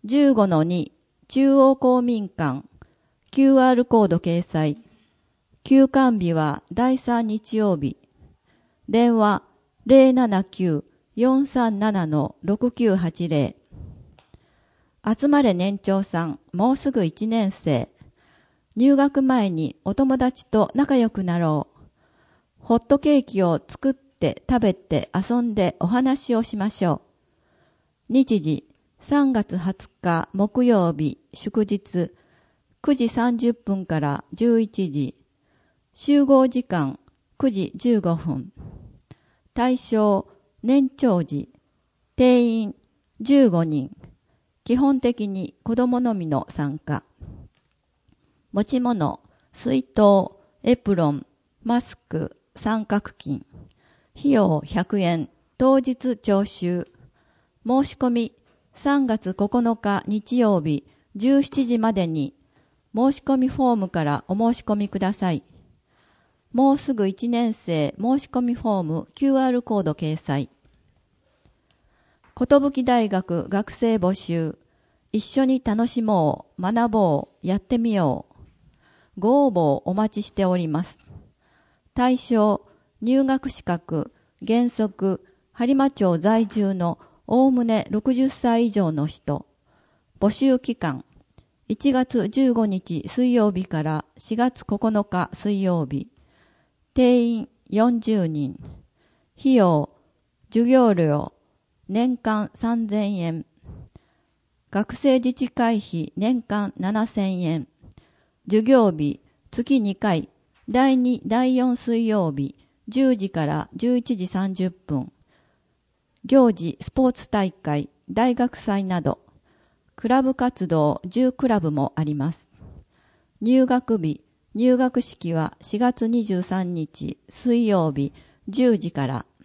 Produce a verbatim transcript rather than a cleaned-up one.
じゅうごのに 中央公民館 キューアール コード掲載。休館日はだいさん日曜日。電話 ゼロななきゅう よんさんなな ろくきゅうはちゼロ。集まれ年長さん、もうすぐいちねん生。入学前にお友達と仲良くなろう。ホットケーキを作って食べて遊んでお話をしましょう。日時さんがつはつか木曜日祝日くじさんじゅっぷんからじゅういちじ。集合時間くじじゅうごふん。対象年長児。定員じゅうごにん。基本的に子供のみの参加。持ち物、水筒、エプロン、マスク、三角巾。費用ひゃくえん。当日徴収。申し込みさんがつここのか日曜日じゅうしちじまでに申し込みフォームからお申し込みください。もうすぐいちねん生申し込みフォーム キューアール コード掲載。寿大学学生募集。一緒に楽しもう、学ぼう、やってみよう。ご応募お待ちしております。対象、入学資格、原則、播磨町在住のおおむねろくじゅっさい以上の人。募集期間、いちがつじゅうごにち水曜日からしがつここのか水曜日。定員よんじゅうにん。費用、授業料、年間さんぜんえん。学生自治会費年間ななせんえん。授業日、月にかい、だいに、だいよん水曜日、じゅうじからじゅういちじさんじゅっぷん。行事、スポーツ大会、大学祭など、クラブ活動じゅうクラブもあります。入学日、入学式はしがつにじゅうさんにち水曜日じゅうじから